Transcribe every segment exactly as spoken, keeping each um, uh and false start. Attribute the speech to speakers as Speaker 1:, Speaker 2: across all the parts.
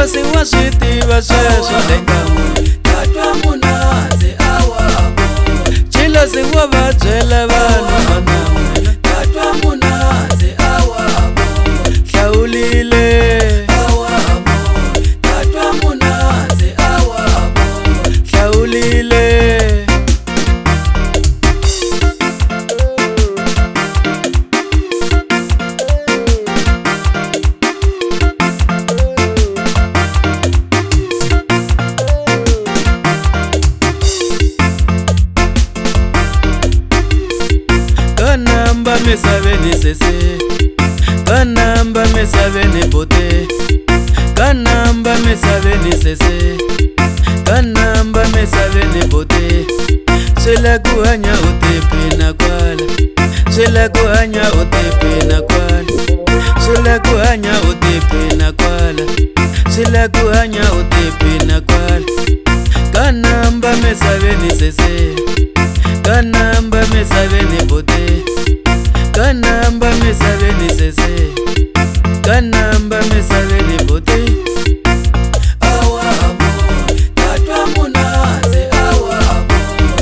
Speaker 1: si wa swi tiva sweswo le ka n'wina.
Speaker 2: Tatwa Munandzi a wa vo.
Speaker 1: Chilo si wa va byela vanhu va na n'wina.
Speaker 2: Tatwa Munandzi a wa vo.
Speaker 1: Hlawulile
Speaker 2: A wa vo. Tatwa Munandzi a wa vo.
Speaker 1: hlawulile Kanamba misaveni sese, kanamba misaveni bote, kanamba misaveni sese, kanamba misaveni bote. Swela ku hanya utipina kwala, swela ku hanya utipina kwala, swela ku hanya utipina kwala, swela ku hanya utipina kwala. Kanamba misaveni sese, kanamba misaveni bote, kanamba misaveni sese, kanamba misaveni bote.
Speaker 2: A wa vo. Tatwa Munandzi a wa vo.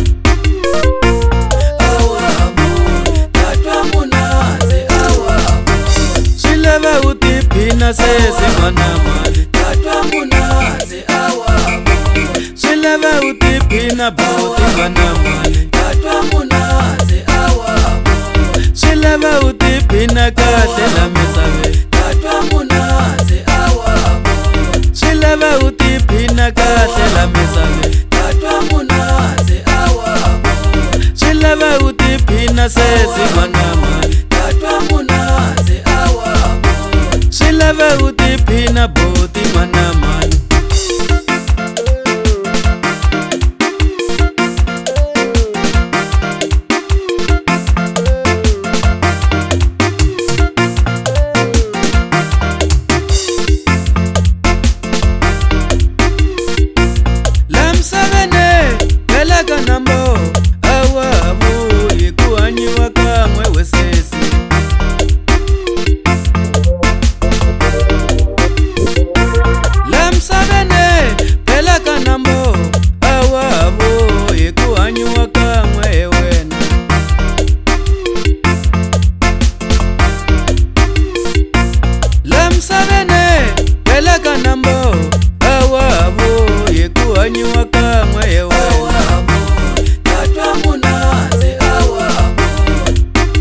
Speaker 2: A wa vo. Tatwa Munandzi a wa vo.
Speaker 1: Swi lava u tiphina sese n'wana mali,
Speaker 2: Tatwa Munandzi a wa vo.
Speaker 1: swi lava u tiphina bote n'wana mali,
Speaker 2: Tatwa Munandzi a wa vo.
Speaker 1: swi lava u tiphina kahle la misaveni,
Speaker 2: Tatwa Munandzi a wa vo.
Speaker 1: swi lava u tiphina kahle la misaveni,
Speaker 2: Tatwa Munandzi a wa vo.
Speaker 1: swi lava u tiphina sese n'wana mali,
Speaker 2: Tatwa Munandzi a wa vo.
Speaker 1: swi lava u tiphina bote n'wana mali. Kanambo awa vo hi ku hanyiwa kan'we wesesi. La misaveni phela kanambo awa vo hi ku hanyiwa kan'we hi wena. La misaveni phela kanambo awa vo hi ku hanyiwa kan'we hi wena.
Speaker 2: Tatwa Munandzi a wa vo.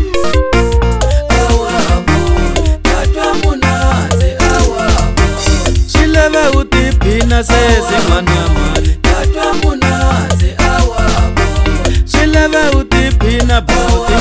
Speaker 2: A wa vo. Tatwa Munandzi a wa vo.
Speaker 1: Swi lava u tiphina sese n'wana mali,
Speaker 2: Tatwa Munandzi a wa vo.
Speaker 1: swi lava u tiphina bote